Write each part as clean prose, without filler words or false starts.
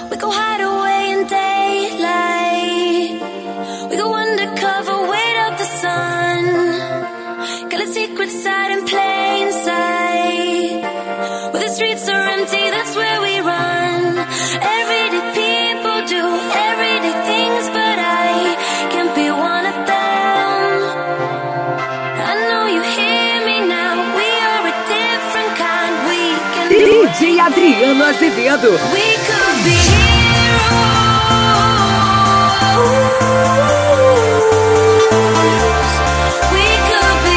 We go hide away in daylight. We go undercover, wait up the sun. Got a secret side in plain sight. Where the streets are empty, that's where we run. Everyday people do everyday things, but I can't be one of them. I know you hear me now. We are a different kind. We can do DJ Adriano Azevedo. We could be heroes. We could be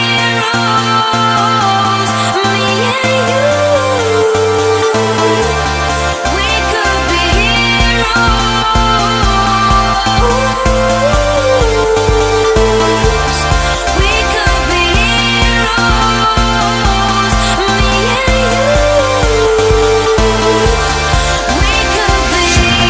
heroes. Me and you. We could be heroes. We could be heroes. Me and you. We could be.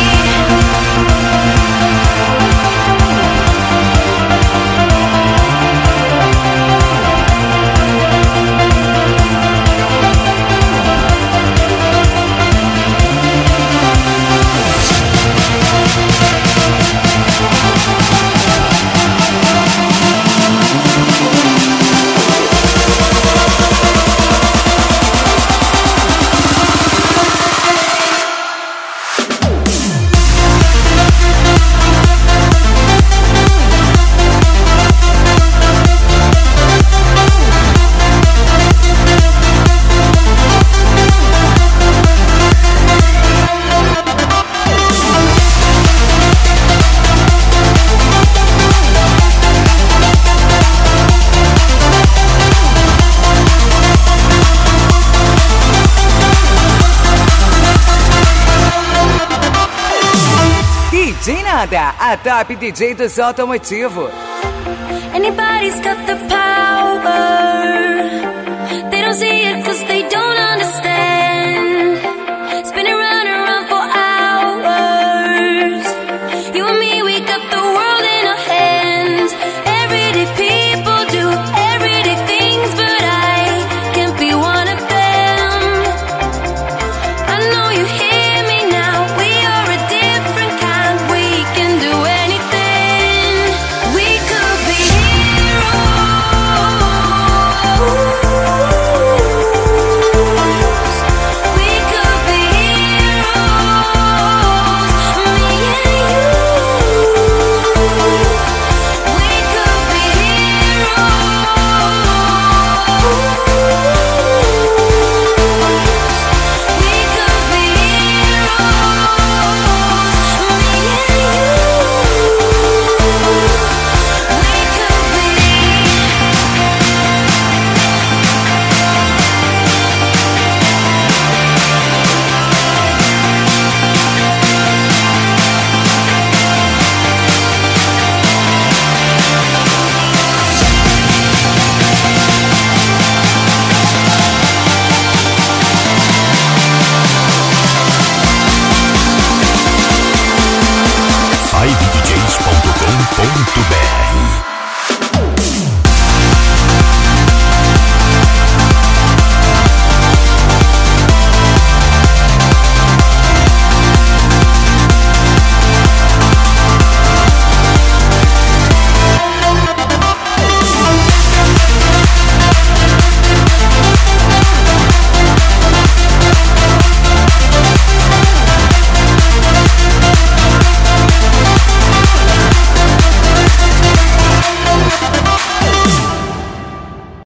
DJ Nada, a top DJ do seu automotivo. Anybody's got the power.